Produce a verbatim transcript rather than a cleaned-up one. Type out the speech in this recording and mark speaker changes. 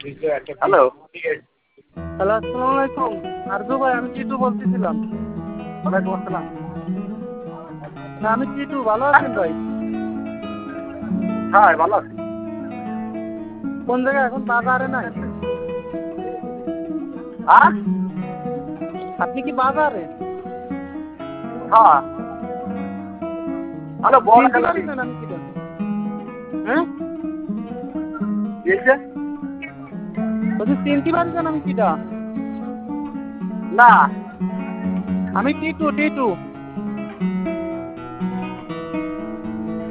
Speaker 1: Hello
Speaker 2: hello, আসসালামু আলাইকুম। আরজু ভাই, আমি টিটু বলতেছিলাম।
Speaker 1: ওয়ালাইকুম আসসালাম।
Speaker 2: না, আমি টিটু। ভালো আছেন ভাই?
Speaker 1: হ্যাঁ ভালো আছি।
Speaker 2: কোন জায়গায়? এখন বাজারে নাই?
Speaker 1: হ্যাঁ
Speaker 2: আপনি কি বাজারে?
Speaker 1: হ্যাঁ হ্যালো বল
Speaker 2: চিনতে
Speaker 1: কেন কি
Speaker 2: পারছেন আমি কিটা? হ্যাঁ,
Speaker 1: হয়েছে?
Speaker 2: বলছি চিনতে পারছেন আমি কিটা?
Speaker 1: না
Speaker 2: আমি টিটু টিটু